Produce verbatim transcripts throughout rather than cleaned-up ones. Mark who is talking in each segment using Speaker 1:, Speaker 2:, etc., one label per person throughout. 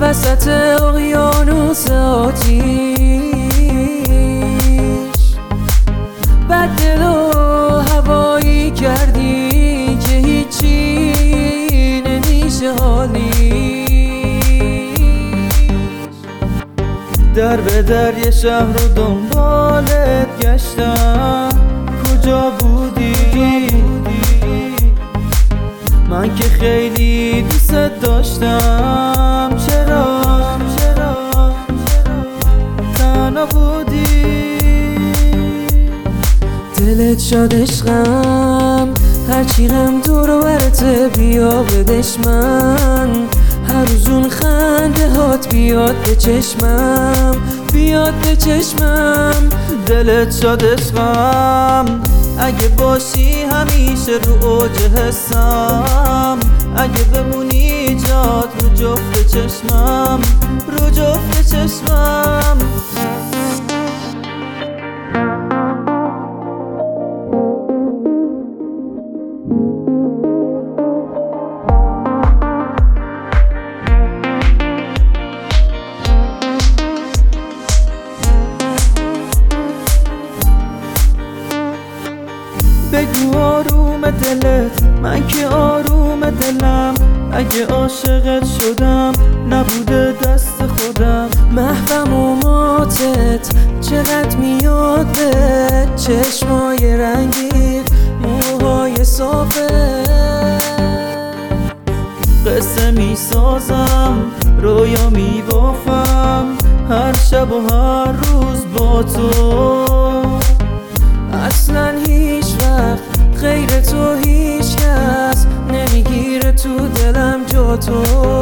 Speaker 1: وسط اقیانوس آتیش، بد دل و هوایی کردی که هیچی نمیشه حالی.
Speaker 2: در به در یه شهر رو دنبالت گشتم، کجا بودی؟ من که خیلی دوست داشتم، چرا چرا تنها بودی؟
Speaker 1: دلت شاد عشقم، هرچی غم دور و برته بیا بدش من. هر روز اون خنده هات بیاد به چشمم، بیاد به چشمم.
Speaker 2: دلت شاد عشقم، اگه باشی همیشه رو اوج حسم. اگه بمونی جات رو جفت چشمم، رو جفت چشمم. بگو آروم دلت، من که آروم دلم. اگه عاشقت شدم نبوده دست خودم.
Speaker 1: محوم و ماتت چقدر میاد به چشمای رنگی، موهای صافه.
Speaker 2: قصه میسازم، رویا میبافم، هر شب و هر روز با تو.
Speaker 1: اصلا هیچ وقت غیر تو هیچ کس نمیگیره تو دلم جا تو.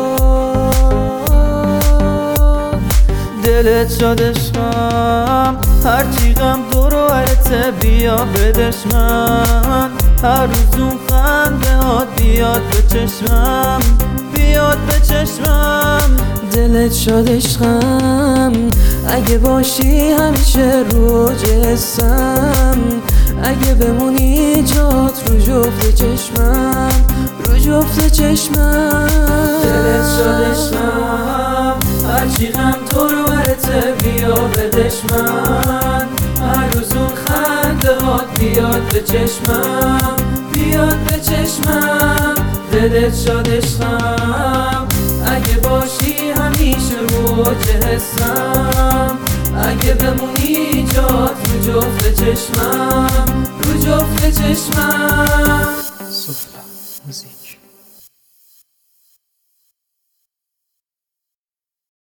Speaker 2: دلت شاد عشقم، هرچی غم دور و برته بیا بدش من. هر روز اون خنده هات بیاد به چشمم، بیاد به چشمم.
Speaker 1: دلت شاد عشقم، اگه باشی همیشه رو جسم. اگه بمونی جات رو جفت چشمم، رو جفت چشمم.
Speaker 2: دلت شاد عشقم، هرچی غم تو رو برته بیا بدش من. هر روز اون خنده هات بیاد به چشمم، بیاد به چشمم. دلت شاد عشقم، اگه باشی همیشه رو حسم. اگه بمونی جات رو جفت چشمم، رو جفت چشمم.
Speaker 1: سفلا موزیک